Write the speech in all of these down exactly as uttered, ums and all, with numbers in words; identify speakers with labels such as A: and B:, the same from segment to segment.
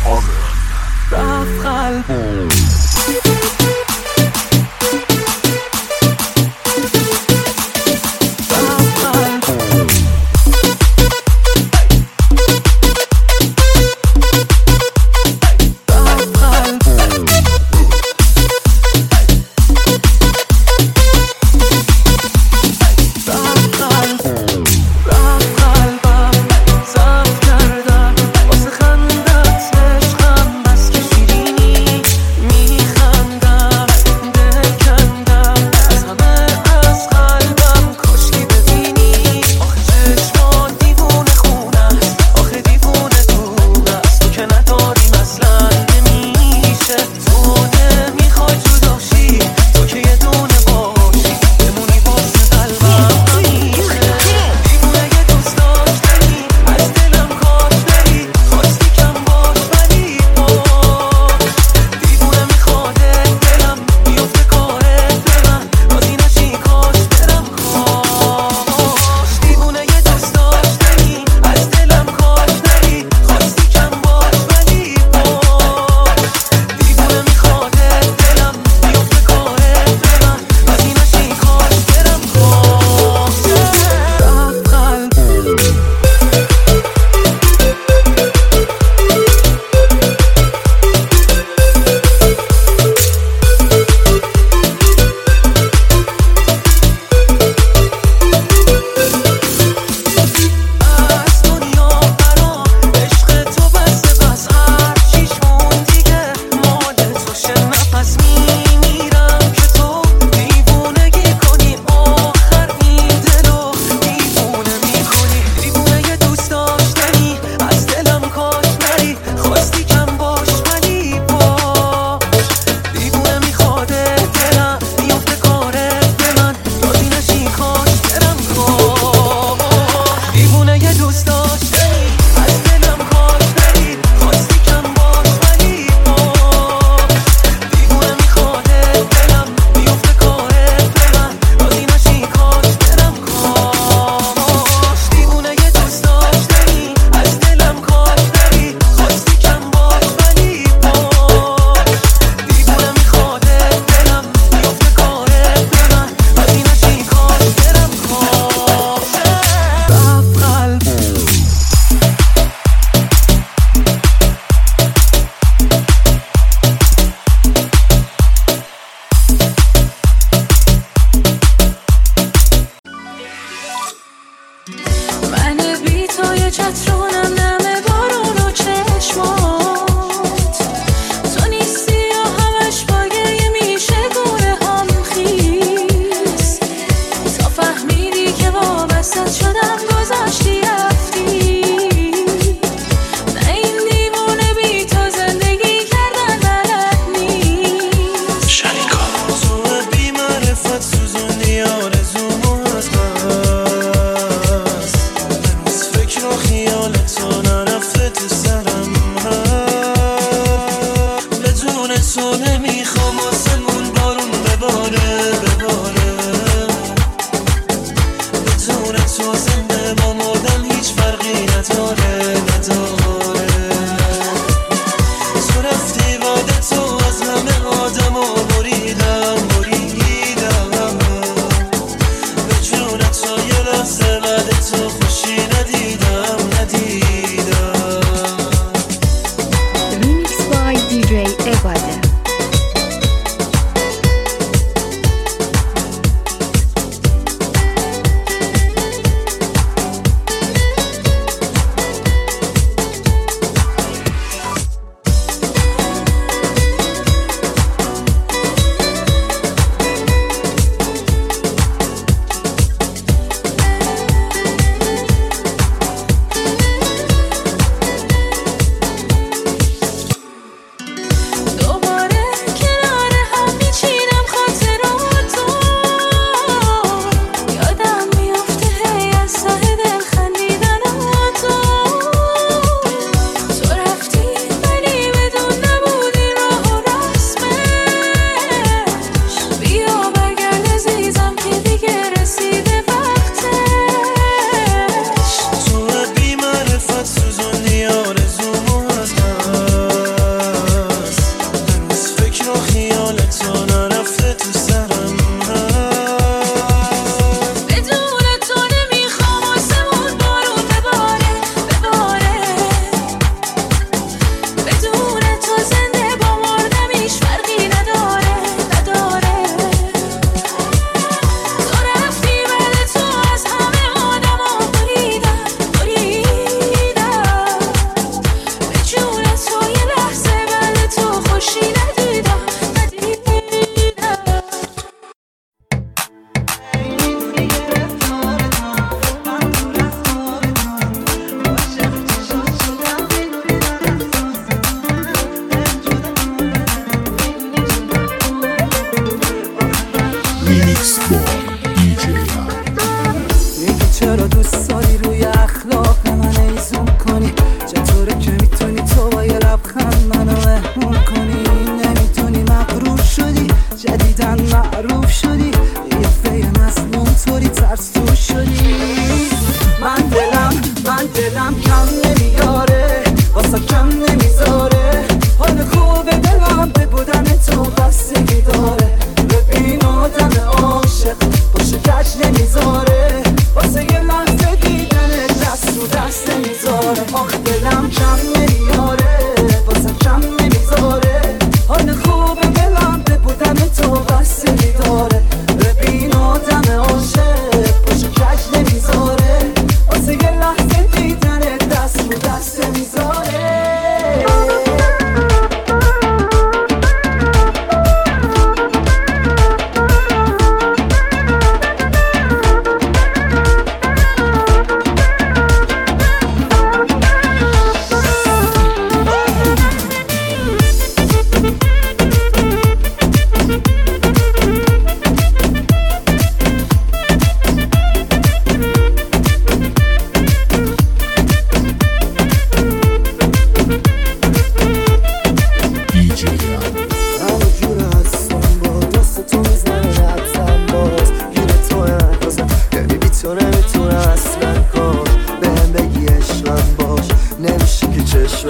A: رفت قلبم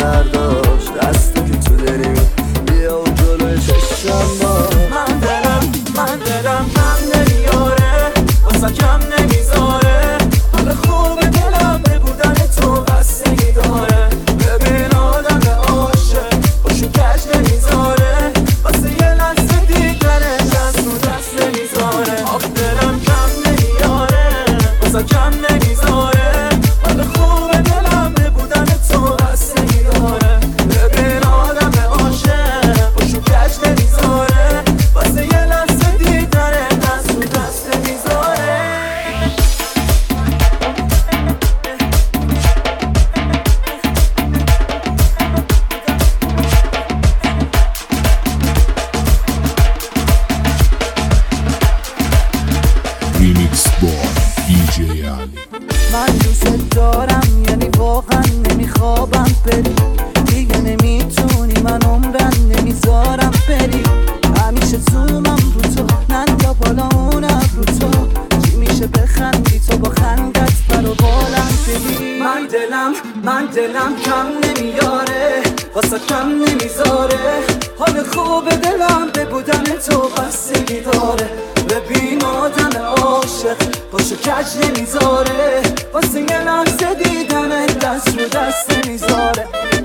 B: برداشت دست تو که تو داری بیا و جلوی چشم با
A: من دلم من دلم کم نمیاره واسه کم نمیذاره حال خوب دلم به بودن تو بستگی داره ببین آدم عاشق خوشو کج نمیذاره واسه یه لحظه دیدنه دست رو دست نمیذاره آخ دلم کم نمیاره واسه کم نمیذاره حال خوب دلم به بودن تو بستگی داره ببین آدم عاشق خوشو کج نمیذاره واسه یه لحظه دیدنه دست رو دست نمیذاره
C: ریمیکس با دی جی علی.
D: من دوست دارم یعنی واقعا نمیخوابم بری دیگه نمیتونی من عمرن نمیذارم بری همیشه زومم رو تو من یا بالا اون ابرو تو چی میشه بخندی تو با خندت برو بالم بری
A: من دلم من دلم کم نمیاره واسه کم نمیذاره حال خوب دلم به بودن تو بستگی داره ببین آدم عاشق پاشو کج نمیذاره واسه یه لحظه دیدن دست رو دست نمیذاره